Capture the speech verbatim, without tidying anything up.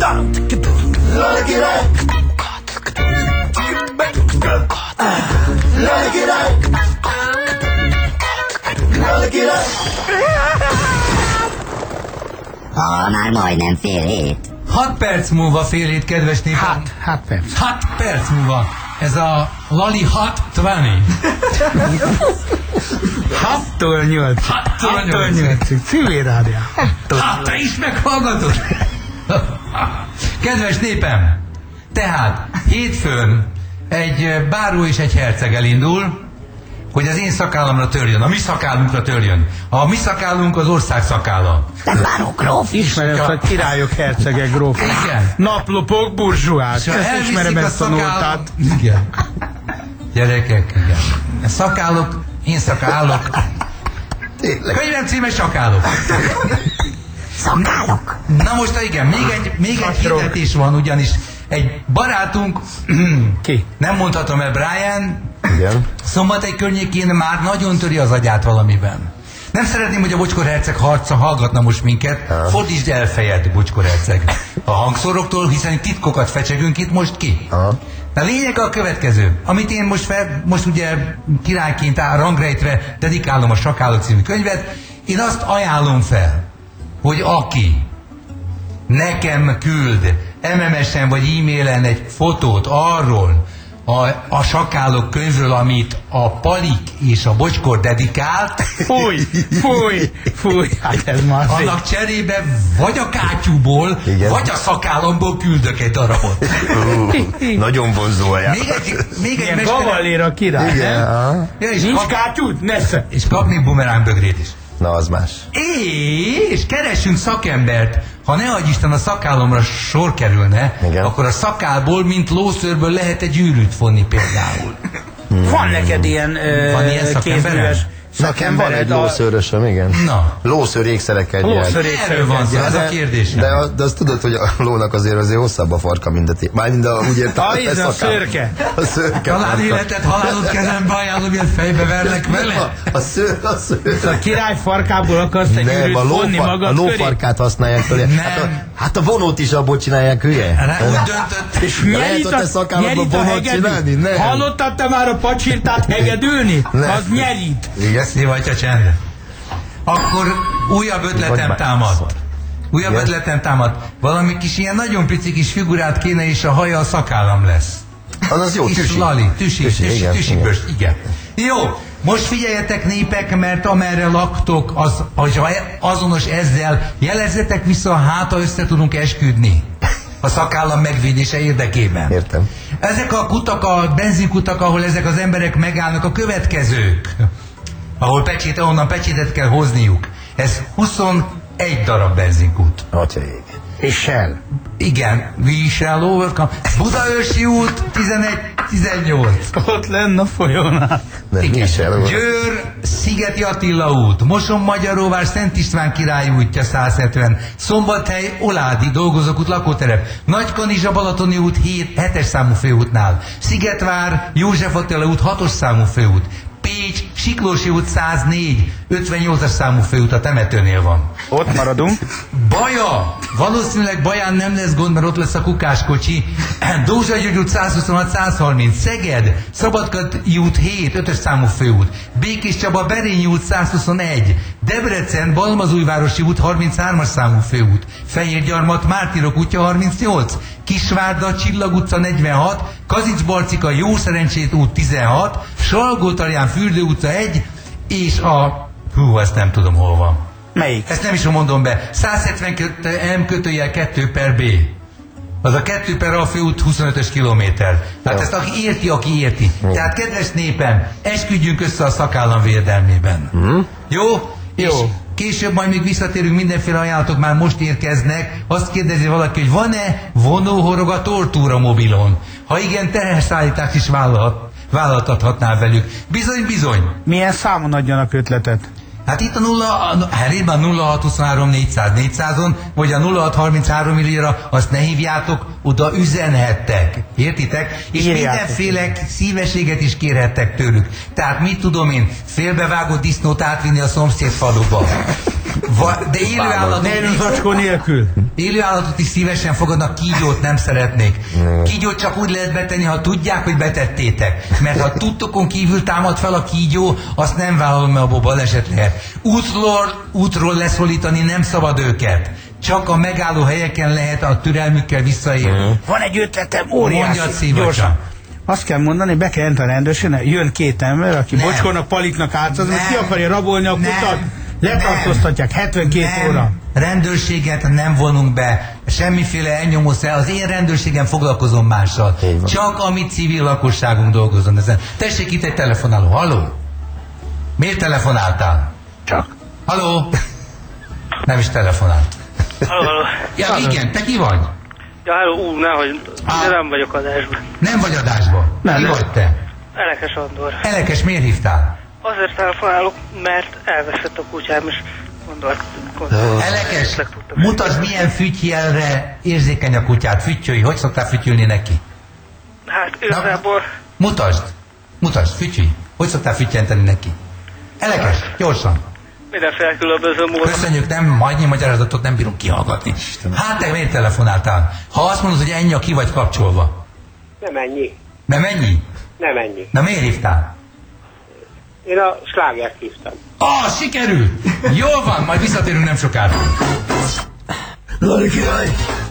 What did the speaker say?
Lali király. Lali király. Lali király. Ha már majdnem fél hét. Hat perc múlva fél hét, kedves népem. Hát, hát perc. Hat perc múlva. Ez a Lali hat húsz. Hattól nyolc. Hattól nyolcig. Civil rádió. Hát te is meghallgatod. Kedves népem, tehát hétfőn egy báró és egy herceg elindul, hogy az én szakállamra törjön, a mi szakállunkra törjön. A mi szakállunk az ország szakálla. Te báró gróf. Ismerem, hogy királyok, hercegek, grófok. Igen. Naplopok, burzsúák. És ha Ezt elviszik ismerem, a ezt a szakállam- nótát. Igen. Gyerekek, igen. Szakállok, én szakállok. Könyvem címe Sakálok. Szakálok. Na most igen, még egy, még egy hirdetés van, ugyanis egy barátunk, Ki? nem mondhatom el, Brian, Igen. Szombathely környékén már nagyon töri az agyát valamiben. Nem szeretném, hogy a Bocskor herceg harca hallgatna most minket. Ha. Fordítsd el fejed, Bocskor herceg, a hangszoroktól, hiszen titkokat fecsegünk itt most ki. Aha. De a lényeg a következő, amit én most, fel, most ugye királyként áll rangrejtve dedikálom a Sakálok című könyvet, én azt ajánlom fel, hogy aki nekem küld em em es-en vagy e-mailen egy fotót arról, a, a Sakálok könyvről, amit a Palik és a Bocskor dedikált, Fúj, fúj, fúj. Hát ez már szép. annak cserébe vagy a kátyúból, Igen. vagy a szakállamból küldök egy darabot. Uh, nagyon vonzó a Még egy, még egy Ilyen mesterem- gavallér a király. Igen, nem? aha. Ja, és, Nincs kap, kátyút? Nesze. és kapni bumeráng bögrét is. Na, az más. És keressünk szakembert. Ha ne adj Isten a szakállamra sor kerülne, Igen. akkor a szakálból, mint lószőrből lehet egy gyűrűt fonni például. Van neked ilyen, ö, Van ilyen szakemberem? kézműves Nekem van egy szakembered a- lószőrösöm, igen. Na. Lószőr ékszerekkel nyert. Lószőr Erről van szó, ez a kérdés. De, a- de azt tudod, hogy a lónak azért azért hosszabb a farka, mint a té... Mármint a, úgy értem, A a íz, a szőrke. A szőrke. Talán farka. életet, halálod kezembe ajánlom, ilyen fejbe verlek vele. A, a szőr, a szőr. A király farkából akarsz egy Nem, gyűrűt a, vonni lófar, a magad köré? lófarkát használják fel. Nem. Hát a, hát a vonót is abból csinálják, hülye? Rá úgy döntött. És Lehet nyerít ott a a, szakállatban nyerít a vonót csinálni? hegedű? Nem. Hallottad te már a pacsirtát hegedülni? Nem. Az nyerít. Igen. Szívatja csend. Akkor újabb ötletem Vagy támad. már- Újabb Igen. ötletem támad. Valami kis ilyen nagyon pici kis figurát kéne, és a haja a szakállam lesz. Az az jó, És tüsi. Lali, tüsi, Tüsi, tüsi, igen, tüsi igen. bős, igen. Jó, most figyeljetek népek, mert amerre laktok, az, az azonos ezzel, jelezzetek vissza, hát ha össze tudunk esküdni a szakállam megvédése érdekében. Értem. Ezek a kutak, a benzinkutak, ahol ezek az emberek megállnak, a következők, ahol pecsét, ahonnan pecsétet kell hozniuk. Ez huszonegy darab benzinkút. Atyaég. És Shell. Igen, we shall overcome. Budaörsi út tizenegy tizennyolc. Ott lenne a folyónál. De mi Igen. is el van. Győr, Szigeti Attila út, Moson-Magyaróvár, Szent István király útja száz hetven, Szombathely, Oládi dolgozókút, lakóterep, Nagykanizsa, Balatoni út hét, hetes számú főútnál, Szigetvár, József Attila út hatos számú főút, Pécs, Siklósi út száz négy, ötvennyolcas számú főút a temetőnél van. Ott maradunk. Baja! Valószínűleg Baján nem lesz gond, mert ott lesz a kukáskocsi. Dózsa György út száz huszonhat száz harminc, Szeged, Szabadkai út hét, ötös számú főút, Békés Csaba, Berényi út száz huszonegy, Debrecen, Balmazújvárosi út harminchármas számú főút, Fehérgyarmat, Mártirok útja harmincnyolc, Kisvárda, Csillag utca negyvenhat, Kazics-Barcika, Jószerencsét út tizenhat, Salgótarján, Fürdő utca egy, és a... Hú, ezt nem tudom hol van. Melyik? Ezt nem is mondom be. száz hetvenkettő M kötőjel kettő per B. Az a kettő per A főút huszonötös kilométer. Tehát Jó. ezt aki érti, aki érti. Tehát kedves népem, esküdjünk össze a szakállam védelmében. Mm. Jó? És Jó. később majd még visszatérünk, mindenféle ajánlatok már most érkeznek. Azt kérdezi valaki, hogy van-e vonóhorog a tortúra mobilon? Ha igen, teherszállítást is vállalhat, vállaltathatnál velük. Bizony, bizony. Milyen számon adjanak ötletet? Hát itt a nulla, Herében nulla hat huszonhárom négyszáz négyszázon, vagy a nulla hat harminchárom millióra, azt ne hívjátok, oda üzenhettek. Értitek? És Írjátok. mindenféle szívességet is kérhettek tőlük. Tehát mit tudom én, félbevágott disznót átvinni a szomszéd faluba. Va, de élő állatot, Nélkül zacskó nélkül. élő állatot is szívesen fogadnak, kígyót nem szeretnék. Kígyót csak úgy lehet betenni, ha tudják, hogy betettétek. Mert ha tudtokon kívül támad fel a kígyó, azt nem vállalom, mert abból baleset lehet. Útról, útról leszólítani nem szabad őket. Csak a megálló helyeken lehet a türelmükkel visszaélni. Van egy ötletem, óriási. Mondjad szívacsan. Azt kell mondani, be kell jelenteni a rendőrségnek, jön két ember, aki Nem. Bocskornak, Palitnak átszaz, most ki akarja rabolni a Nem. kutat, letartóztatják hetvenkét nem. óra. Rendőrséget nem vonunk be, semmiféle elnyomószer, az én rendőrségem foglalkozom mással. Csak a mi civil lakosságunk dolgozom ezen. Tessék, itt egy telefonáló. Halló? Miért telefonáltál? Csak. Halló? Nem is telefonált. Halló, halló. Ja, igen, te ki vagy? Ja, halló, ú, nehogy, de nem vagyok adásban. Nem vagy adásban. Nem, Ki nem. vagy te? Elekes Andor. Elekes, miért hívtál? Azért telefonálok, mert elveszett a kutyám, és gondolt, gondolt Elekes, mutasd, milyen fütyjelre érzékeny a kutyát. Fütyölj, hogy szoktál fütyülni neki? Hát igazából, Mutasd, mutasd, fütyülj. Hogy szoktál füttyenteni neki? Elekes, gyorsan. mindenféle különböző módon. Köszönjük, nem, annyi magyarázatot nem bírunk kihallgatni. Hát te miért telefonáltál? Ha azt mondod, hogy ennyi, ki vagy kapcsolva. Nem ennyi. Nem ennyi? Nem ennyi. Na miért hívtál? Én a slágert hívtam. Ah, sikerült! Jól van, majd visszatérünk nem sokára. Lari király!